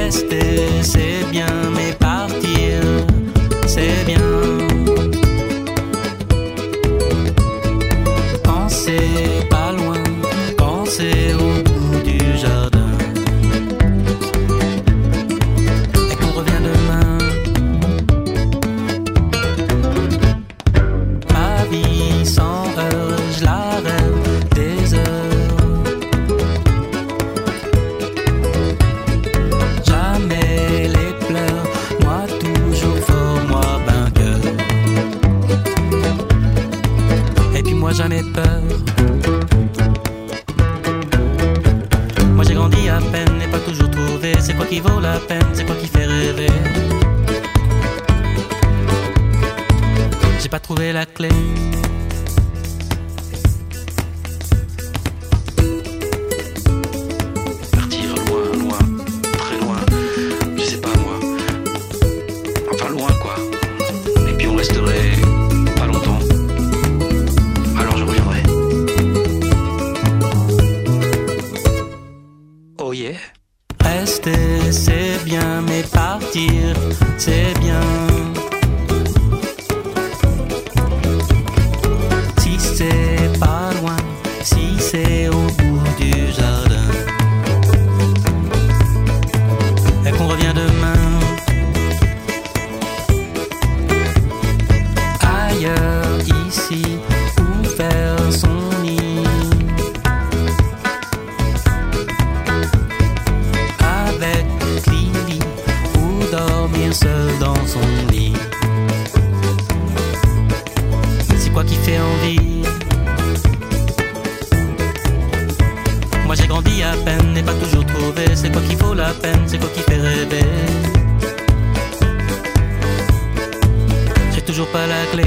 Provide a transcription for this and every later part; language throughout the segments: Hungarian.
Rester c'est bien, mais partir c'est bien. Pensez pas loin, pensez au bout du jardin. Et qu'on revient demain. Ma vie sans heure, je la rêve des heures. Jamais les pleurs, moi toujours fort, moi vainqueur. Et puis moi j'en ai peur. Moi j'ai grandi à peine et pas toujours trouvé. C'est quoi qui vaut la peine, c'est quoi qui fait rêver. J'ai pas trouvé la clé. Partir loin, loin, très loin, je sais pas moi. Enfin loin quoi. Et puis on resterait pas longtemps. Alors je reviendrai. Oh yeah. Rester c'est bien, mais partir c'est bien. Si c'est pas loin, si c'est au bout du jardin. Et qu'on revient demain. Ailleurs, ici, où faire son nid. Avec Lily, ou dormir seul dans son lit. C'est quoi qui fait envie? Moi j'ai grandi à peine et pas toujours trouvé. C'est quoi qui vaut la peine, c'est quoi qui fait rêver. J'ai toujours pas la clé.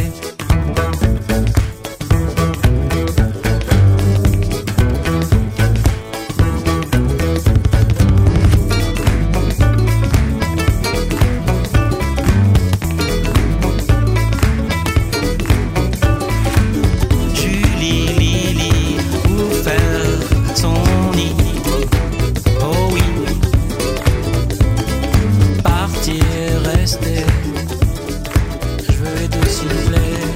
Julie, Lily, où faire son nid. Oh oui. Partir, rester. Je veux être s'il vous plaît.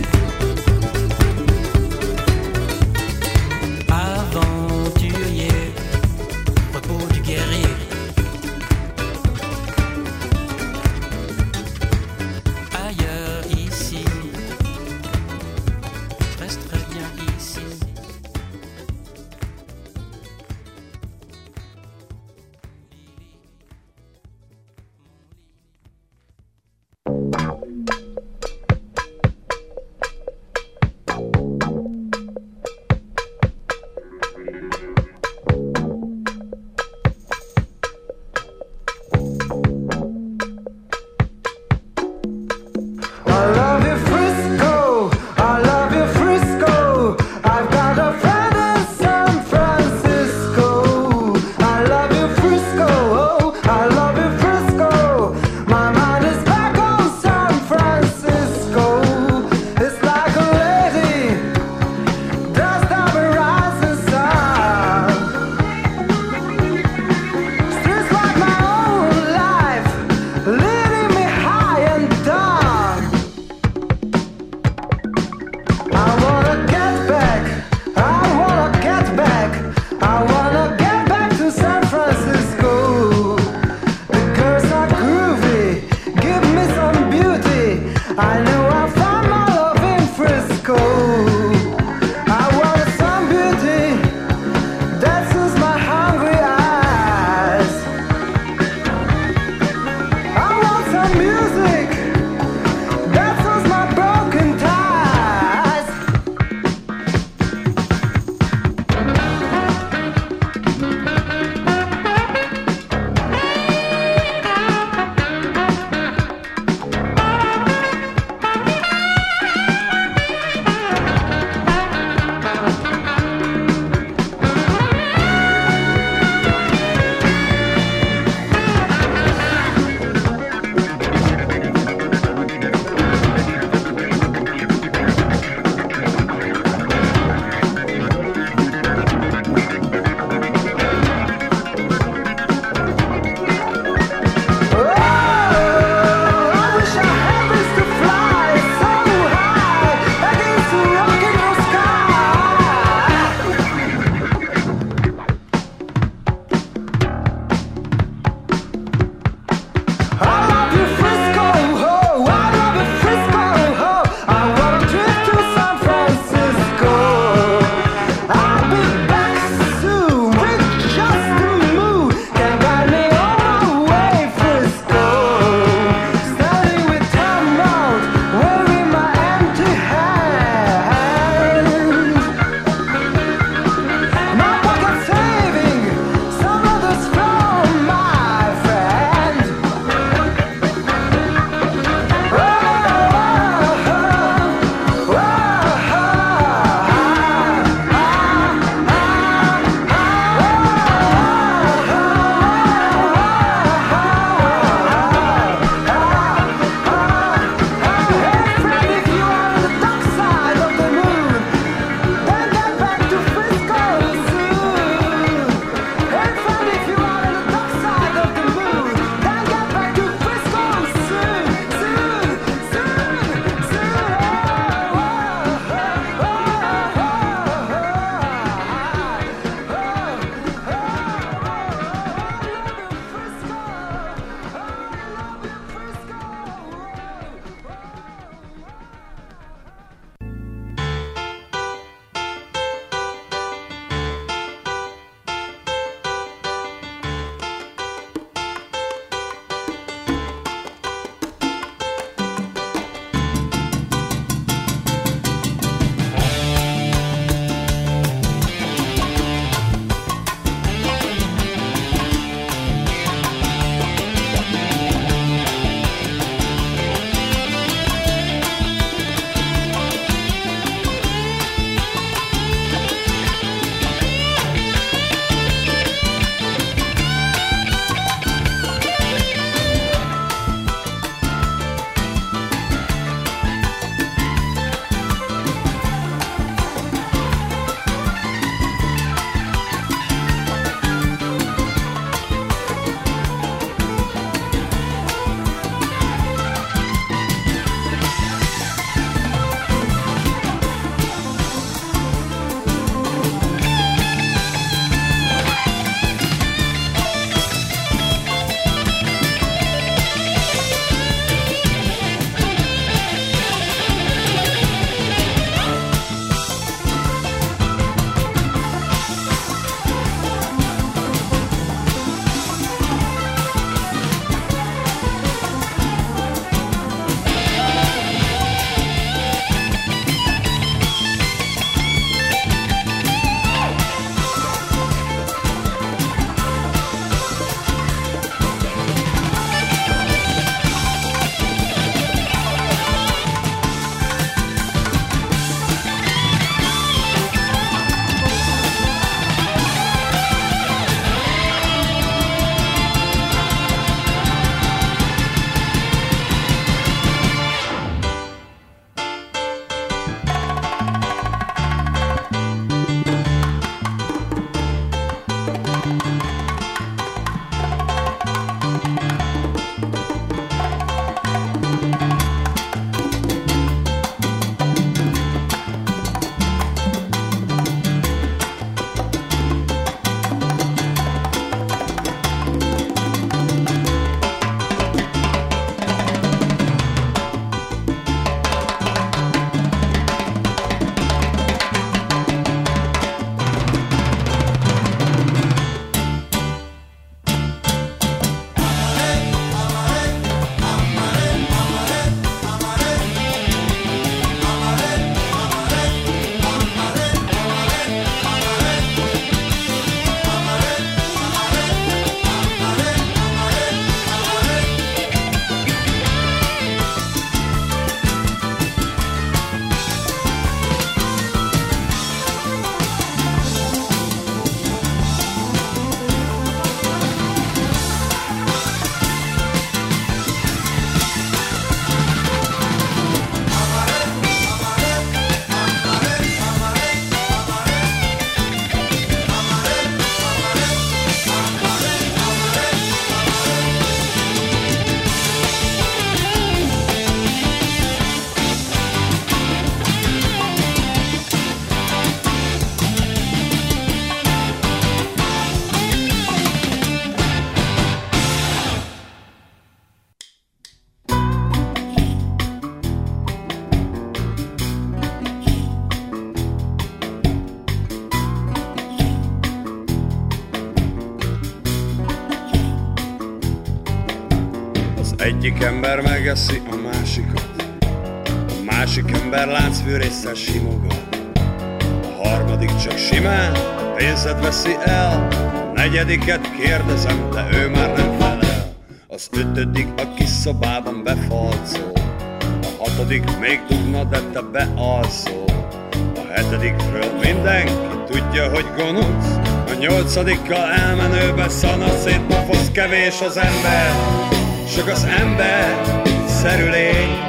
Egyik ember megeszi a másikat, a másik ember láncfűrésszel simogat, a harmadik csak simán pénzed veszi el, a negyediket kérdezem, de ő már nem felel. Az ötödik a kis szobában befalcol, a hatodik még dugna, de te bealszol, a hetedikről mindenki tudja, hogy gonosz, a nyolcadikkal elmenőbe szanaszét pofoz. Kevés az ember, csak az ember szerű lény.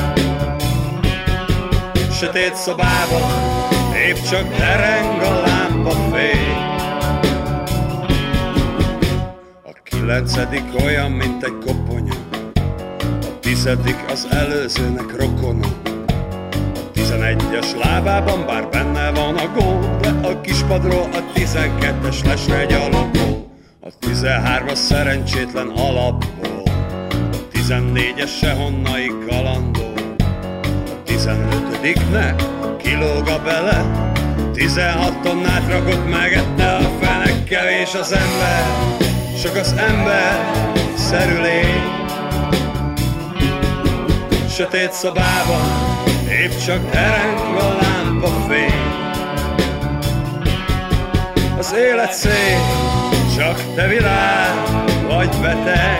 Sötét szobában épp csak tereng a lámpafény. A kilencedik olyan, mint egy koponya, a tizedik az előzőnek rokona, a 11-es lábában bár benne van a gól, de a kispadról a 12-es lesre gyalogol, a 13-as szerencsétlen alapból, a 14-es sehonnai kalandol, a 15-nek kilóg a bele, 16 tonnát rakott megette a fenek. Kevés az ember, csak az ember szerű lény. Sötét szobában épp csak tereng a lámpafény. Az élet szép, csak te világ vagy beteg.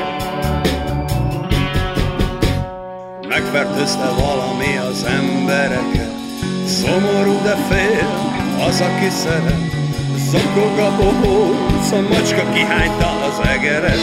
Megfertőzte valami az embereket, szomorú, de fél az, aki szeret. Zokog a bohóc, a macska kihányta az egeret.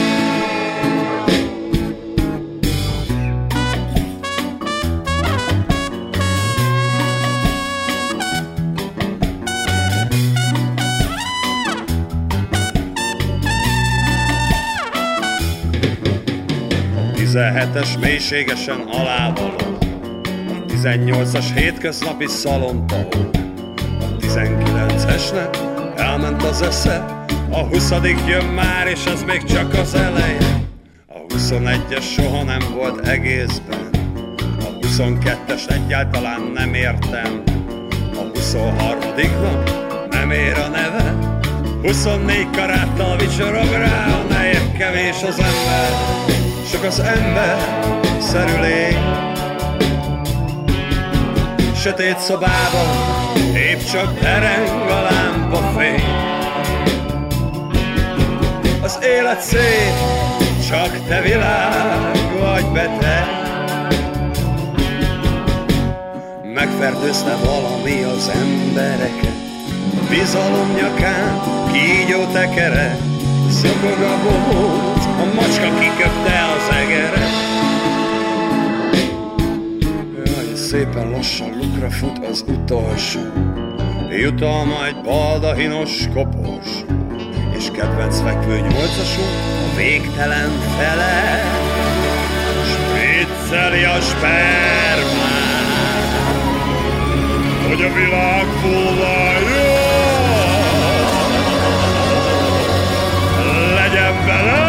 A 17-es mélységesen alávaló, a 18-as hétköznapi szalontahó, a 19-esnek elment az esze, a 20. jön már, és ez még csak az eleje. A 21-es soha nem volt egészben, a 22-es egyáltalán nem értem, a 23-nak nem ér a neve, 24 karáttal vicsorog rá a neje. Kevés az ember, csak az ember szerű lény. Sötét szobában épp csak tereng a lámpafény. Az élet szép, csak te világ vagy beteg. Megfertőzte valami az embereket, bizalom nyakán kígyó tekere. Szokog a bohóc, a macska kiköpte az egeret. Jaj, szépen lassan lukra fut az utolsó, jutalma egy baldahinos kopos, és kedvenc fekvő nyolcasunk a végtelen fele. Spricceli a spermát, hogy a világ fullajjon, legyen vele.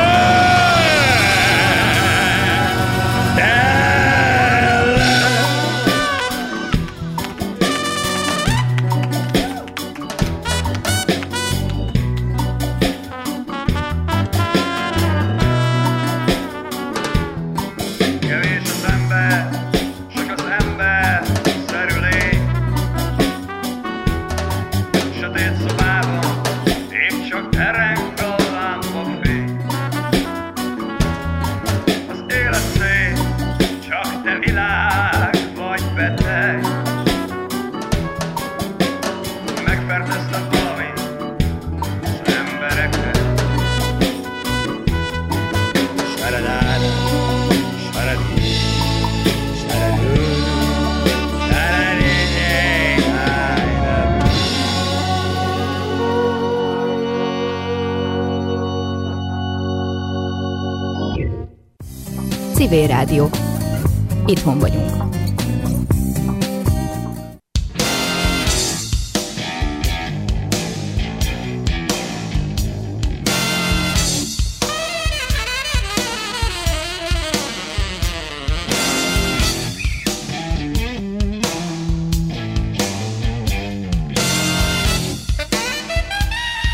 Civil Rádió. Itthon vagyunk.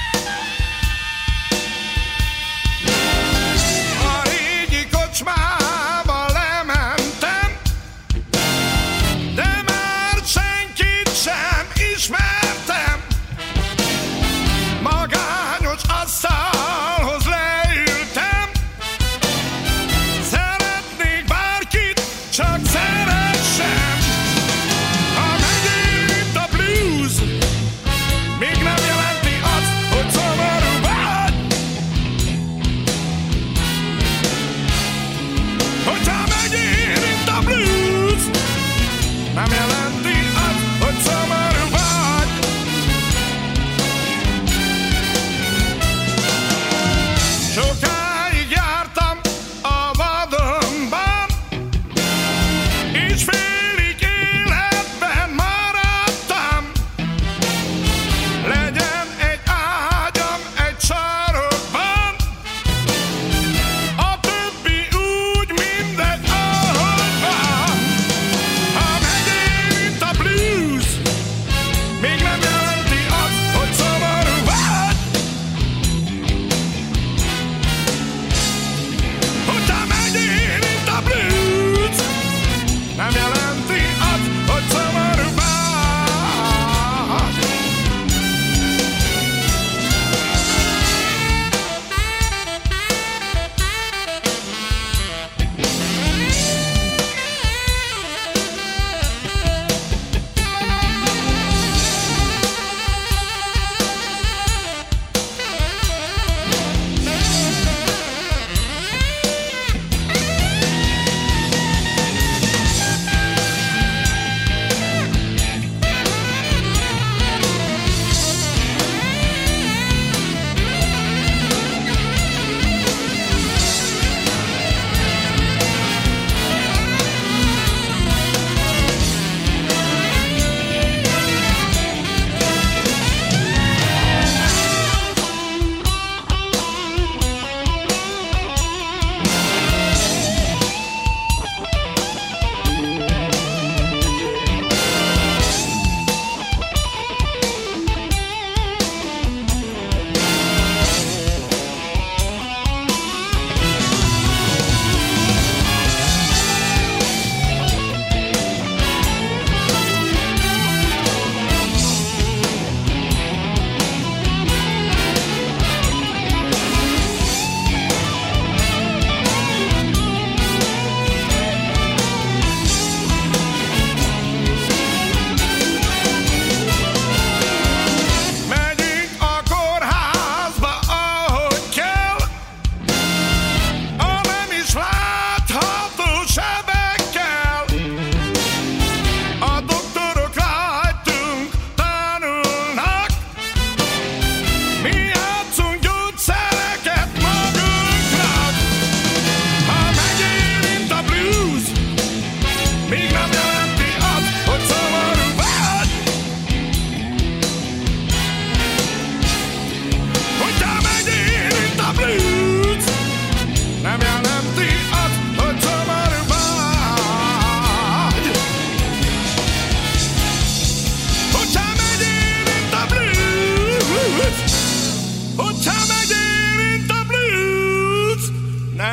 A régi kocsmán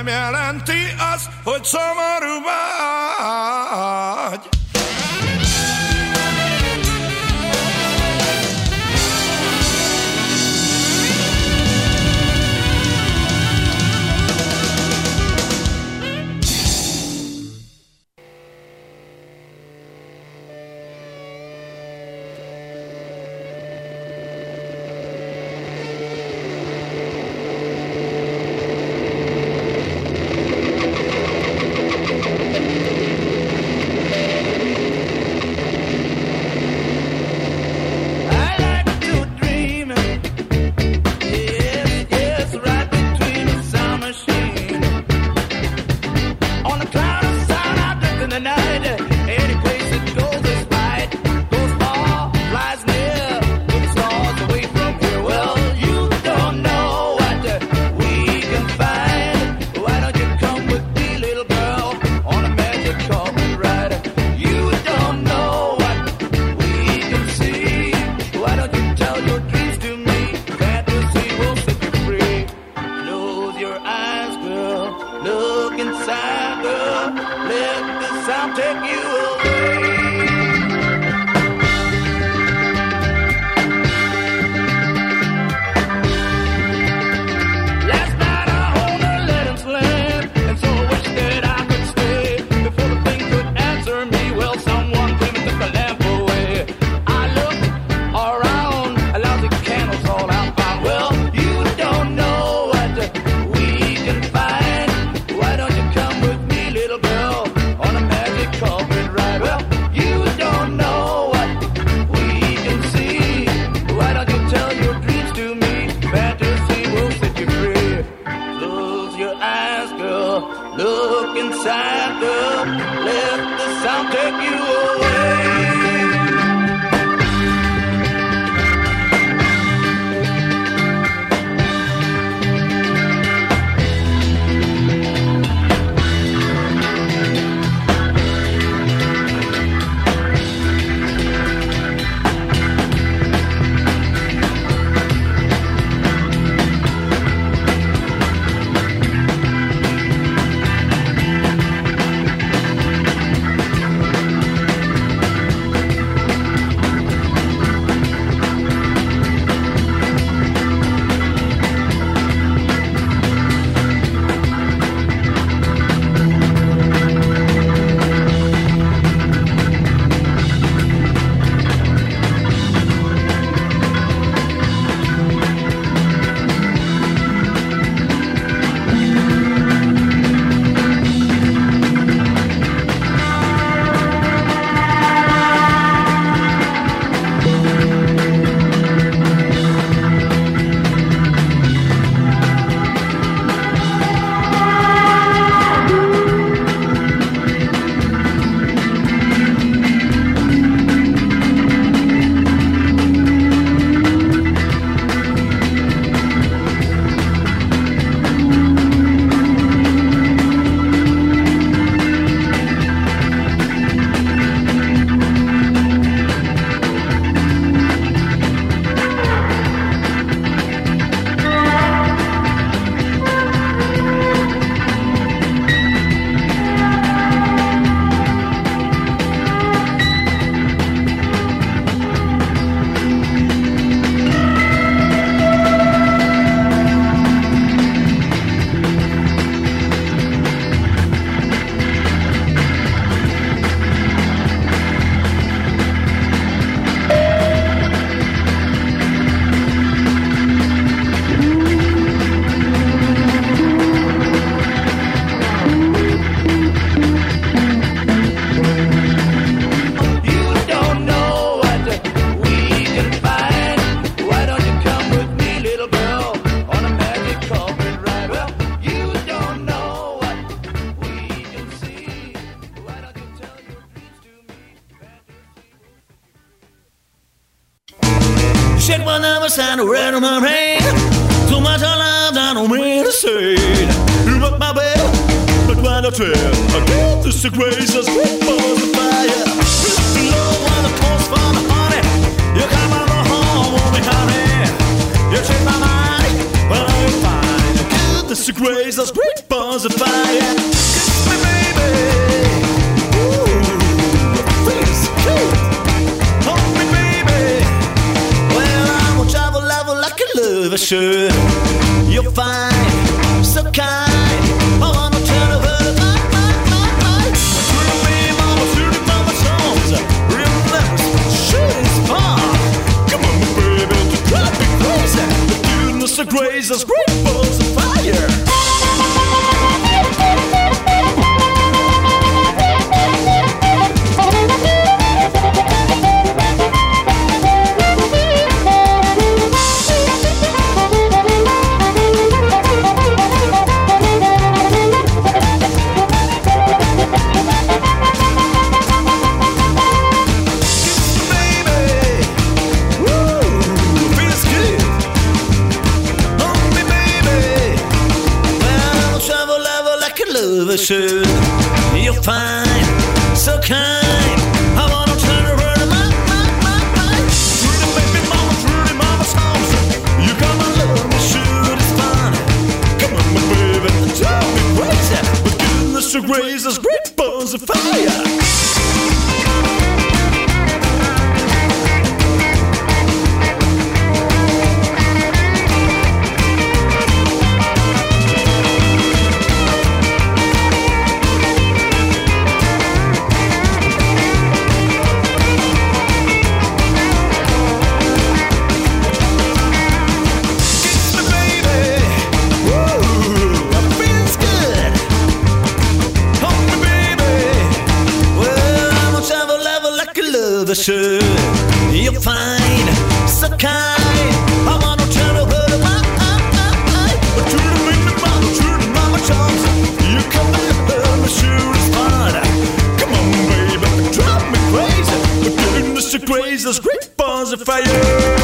jelenti azt, hogy szomorú vagy. Shit will never stand a red on my rain. Too much I love, I don't mean to say it. You rock my bed, but when I trail, I get this gracious for the fire. The love when the post for the honey. You come on home, won't be honey. You change my mind, but I'm fine. I get this the craziest great balls of fire. Kiss me, baby. Ooh, feels good. Hold me, baby. Well, I will travel like a lover should. You're fine, so kind. I wanna turn over my. To the mama songs. Remember, sure it's fun. Come on, baby, to drive me crazy. The goodness of grace is great balls of fire. Should. You're fine, so kind. I wanna turn around my. Trudy, baby, mama, Trudy, mama songs. You come and love me, sure it's fun. Come on, my baby, drive me crazy. But goodness to grace is great balls of fire. Should. You're fine, so kind. I wanna turn over to my. But you don't make me mama, true to mama charms. You come and love me, sure it's fun. Come on, baby, drive me crazy. But goodness to crazy, great balls of fire.